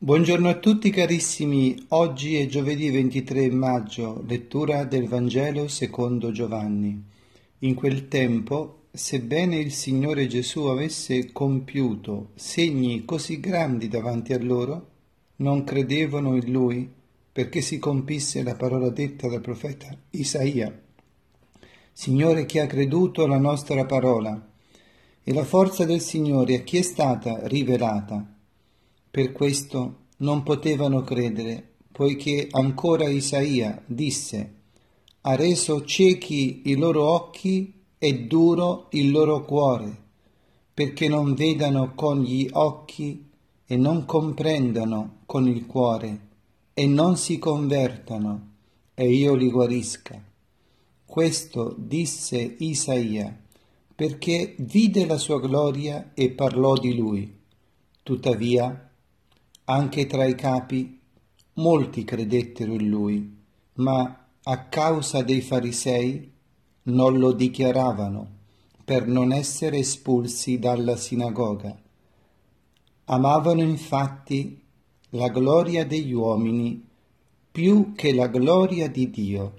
Buongiorno a tutti carissimi, oggi è giovedì 23 maggio, lettura del Vangelo secondo Giovanni. In quel tempo, sebbene il Signore Gesù avesse compiuto segni così grandi davanti a loro, non credevano in Lui perché si compisse la parola detta dal profeta Isaia. Signore, chi ha creduto alla nostra parola? E la forza del Signore a chi è stata rivelata? Per questo non potevano credere, poiché ancora Isaia disse: ha reso ciechi i loro occhi e duro il loro cuore, perché non vedano con gli occhi e non comprendano con il cuore e non si convertano e io li guarisca. Questo disse Isaia, perché vide la sua gloria e parlò di lui. Tuttavia, anche tra i capi, molti credettero in lui, ma a causa dei farisei non lo dichiaravano, per non essere espulsi dalla sinagoga. Amavano infatti la gloria degli uomini più che la gloria di Dio.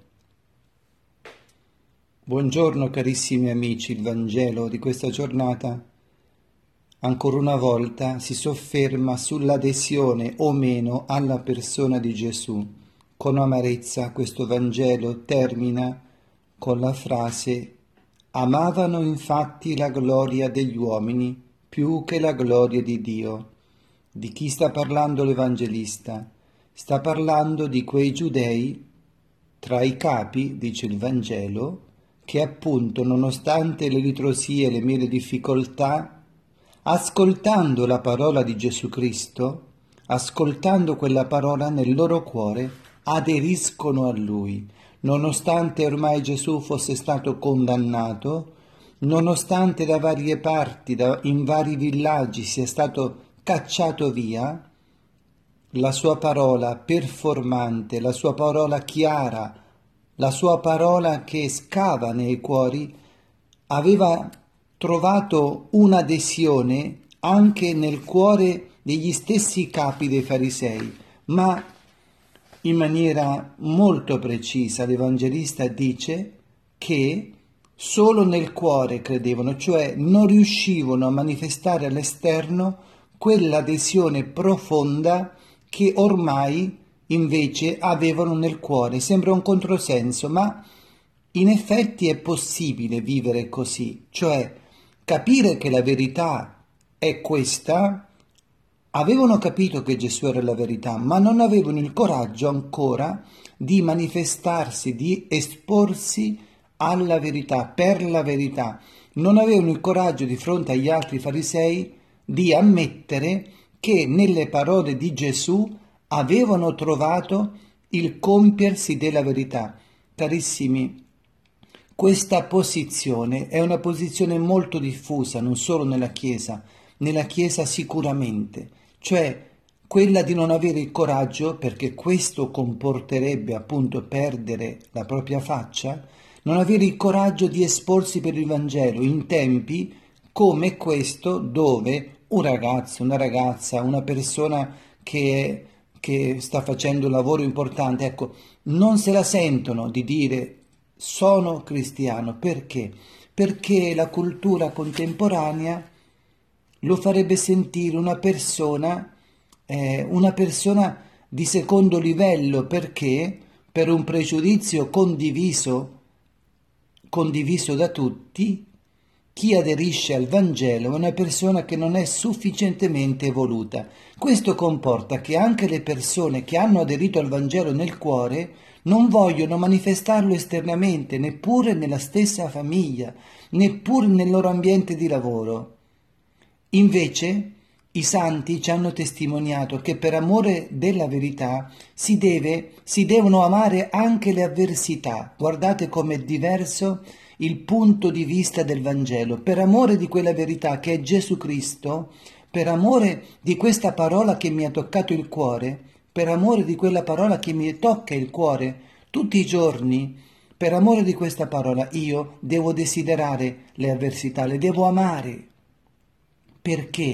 Buongiorno carissimi amici, il Vangelo di questa giornata ancora una volta si sofferma sull'adesione o meno alla persona di Gesù. Con amarezza questo Vangelo termina con la frase: amavano infatti la gloria degli uomini più che la gloria di Dio. Di chi sta parlando l'Evangelista? Sta parlando di quei giudei tra i capi, dice il Vangelo, che appunto, nonostante le ritrosie e le mille difficoltà, ascoltando la parola di Gesù Cristo, ascoltando quella parola nel loro cuore, aderiscono a Lui, nonostante ormai Gesù fosse stato condannato, nonostante da varie parti, in vari villaggi sia stato cacciato via, la sua parola performante, la sua parola chiara, la sua parola che scava nei cuori, aveva trovato un'adesione anche nel cuore degli stessi capi dei farisei, ma in maniera molto precisa l'Evangelista dice che solo nel cuore credevano, cioè non riuscivano a manifestare all'esterno quell'adesione profonda che ormai invece avevano nel cuore. Sembra un controsenso, ma in effetti è possibile vivere così, cioè capire che la verità è questa. Avevano capito che Gesù era la verità, ma non avevano il coraggio ancora di manifestarsi, di esporsi alla verità, per la verità. Non avevano il coraggio di fronte agli altri farisei di ammettere che nelle parole di Gesù avevano trovato il compiersi della verità. Carissimi, questa posizione è una posizione molto diffusa, non solo nella Chiesa sicuramente, cioè quella di non avere il coraggio, perché questo comporterebbe appunto perdere la propria faccia, non avere il coraggio di esporsi per il Vangelo in tempi come questo dove un ragazzo, una ragazza, una persona che sta facendo un lavoro importante, ecco, non se la sentono di dire sono cristiano. Perché? Perché la cultura contemporanea lo farebbe sentire una persona di secondo livello, perché per un pregiudizio condiviso da tutti, chi aderisce al Vangelo è una persona che non è sufficientemente evoluta. Questo comporta che anche le persone che hanno aderito al Vangelo nel cuore non vogliono manifestarlo esternamente, neppure nella stessa famiglia, neppure nel loro ambiente di lavoro. Invece, i santi ci hanno testimoniato che per amore della verità si devono amare anche le avversità. Guardate com'è diverso il punto di vista del Vangelo. Per amore di quella verità che è Gesù Cristo, per amore di questa parola che mi ha toccato il cuore, per amore di quella parola che mi tocca il cuore tutti i giorni, per amore di questa parola io devo desiderare le avversità, le devo amare. Perché?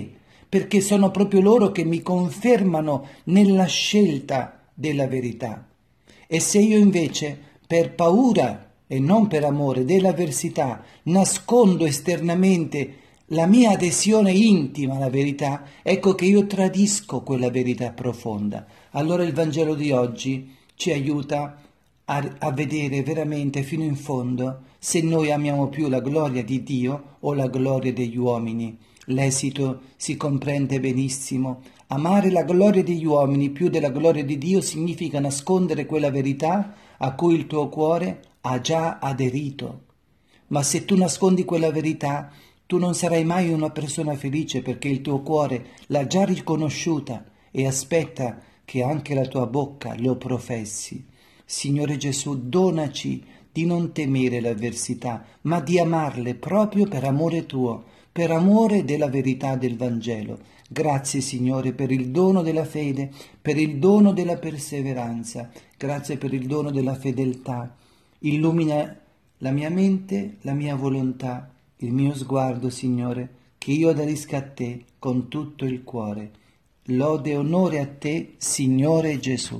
perché sono proprio loro che mi confermano nella scelta della verità. E se io invece, per paura e non per amore dell'avversità, nascondo esternamente la mia adesione intima alla verità, ecco che io tradisco quella verità profonda. Allora il Vangelo di oggi ci aiuta a vedere veramente fino in fondo se noi amiamo più la gloria di Dio o la gloria degli uomini. L'esito si comprende benissimo. Amare la gloria degli uomini più della gloria di Dio significa nascondere quella verità a cui il tuo cuore ha già aderito. Ma se tu nascondi quella verità, tu non sarai mai una persona felice perché il tuo cuore l'ha già riconosciuta e aspetta che anche la tua bocca lo professi. Signore Gesù, donaci di non temere le avversità, ma di amarle proprio per amore tuo, per amore della verità del Vangelo. Grazie Signore per il dono della fede, per il dono della perseveranza, grazie per il dono della fedeltà. Illumina la mia mente, la mia volontà, il mio sguardo, Signore, che io aderisca a Te con tutto il cuore. Lode e onore a Te, Signore Gesù.